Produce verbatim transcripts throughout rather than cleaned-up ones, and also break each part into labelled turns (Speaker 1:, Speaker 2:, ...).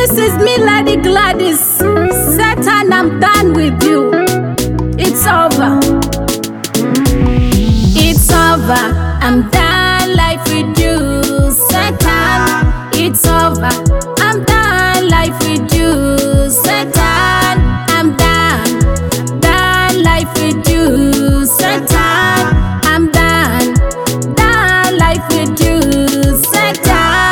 Speaker 1: This is me, Lady Gladys. Satan, I'm done with you. It's over. It's over. I'm done life with you, Satan. It's over. I'm done life with you, Satan. I'm done. Done life with you, Satan. I'm done. Done life with you, Satan.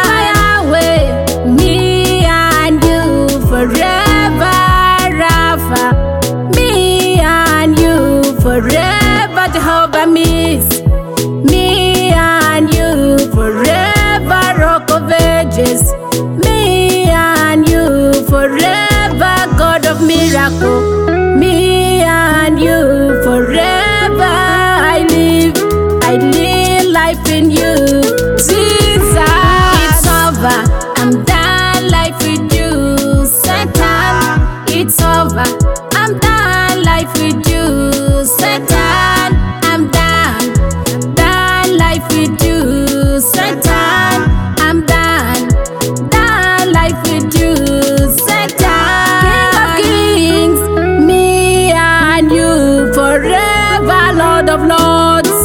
Speaker 1: Yahweh, me and you forever, Rapha. Me and you forever, Jehovah Miss. Me and you forever, Rock of Ages. Me and you forever, God of miracle. Me and you forever. I live, I live life in you, Jesus. It's over. I'm done life with you, Satan. It's over. I'm done life with you, Satan. I'm done. Done life with you, Satan. I'm done. Done life with you, Satan. King of kings, me and you forever, Lord of lords.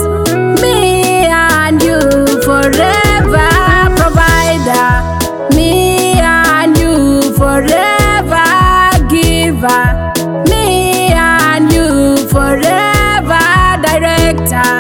Speaker 1: Me and you forever, provider. Me and you forever, giver. Me and you forever, director.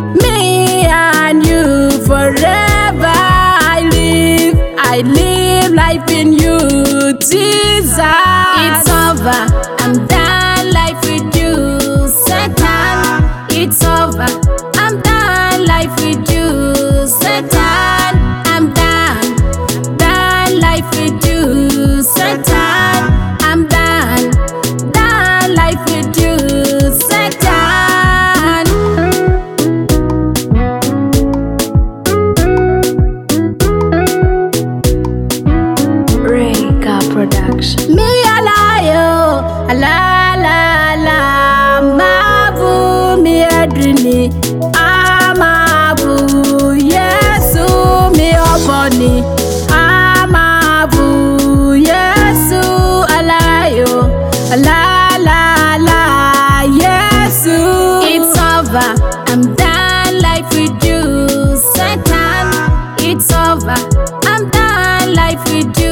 Speaker 1: Me and you forever. I live, I live life in you, Jesus. It's over. I'm done life with you, Satan. It's over. I'm done life with you, Satan. I'm done. Done life with you, Satan. I'm done. Done life with you, Satan.
Speaker 2: Reka Production.
Speaker 1: Me alayo, ala la la, mavu mi adrini, amavu Yesu mi oboni, amavu Yesu alayo, ala la la, Yesu. It's over. I'm done life with you, Satan. It's over. I'm done life with you.